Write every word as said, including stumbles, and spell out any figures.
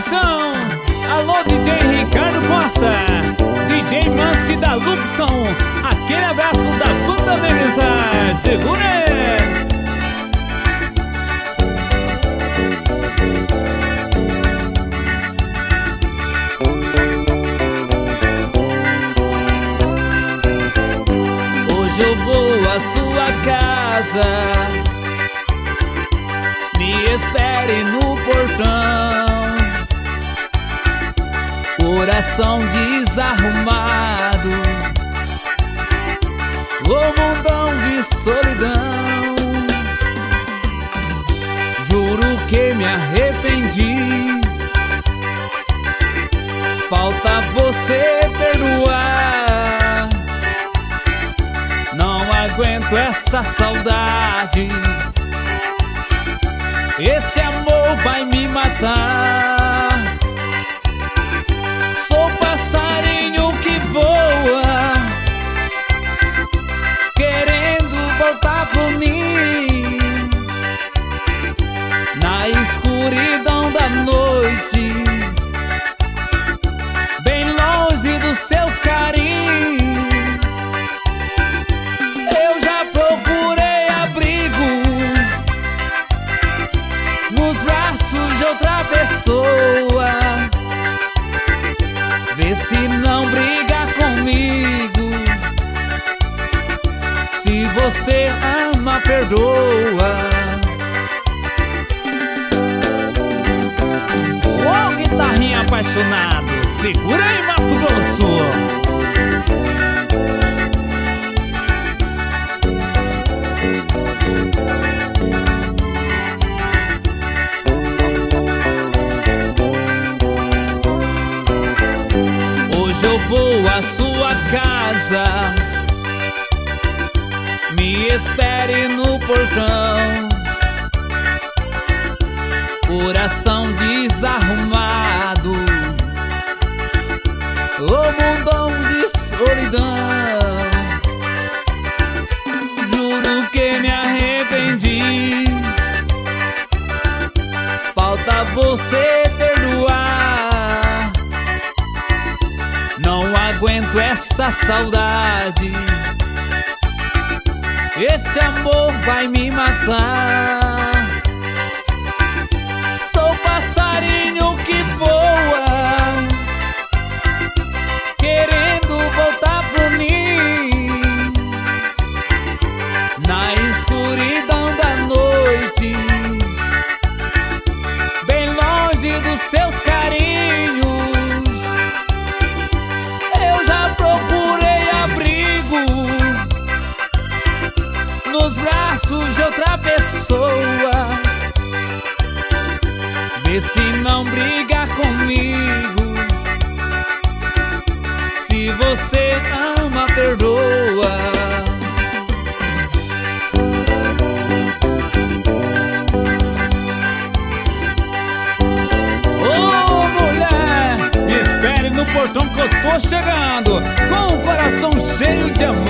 paixão. Alô, D J Ricardo Costa, D J Mansky da Luxon. Aquele abraço da banda Megastar. Segura! Hoje eu vou à sua casa, me espere no portão. Coração desarrumado, o mundão de solidão. Juro que me arrependi, falta você perdoar. Não aguento essa saudade, esse amor vai me matar. Sou passarinho que voa, querendo voltar por mim. Na escuridão da noite, bem longe dos seus carinhos. Eu já procurei abrigo nos braços de outra pessoa. Vê se não briga comigo, se você ama, perdoa. Ô, oh, guitarrinha apaixonado, segura aí, Mato Grosso. Eu vou à sua casa, me espere no portão. Coração desarrumado, o mundão de solidão. Juro que me arrependi, falta você perdoar. Não aguento essa saudade, esse amor vai me matar. Sou passarinho que voa, querendo voltar por mim. Na escuridão da noite, bem longe dos seus carinhos. Nos braços de outra pessoa, vê se não briga comigo, se você ama, perdoa. Ô mulher, me espere no portão que eu tô chegando, com o coração cheio de amor.